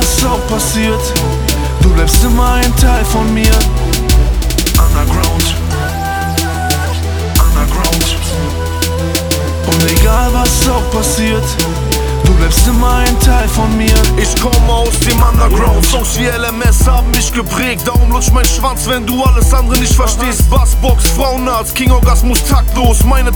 was auch passiert, du bleibst immer ein Teil von mir. Underground, Underground. Und egal was auch passiert, du bleibst immer ein Teil von mir. Ich komme aus dem Underground, Songs wie LMS haben mich geprägt. Darum lutscht mein Schwanz, wenn du alles andere nicht verstehst. Bassbox, Frauenarzt, King Orgasmus taktlos. Meine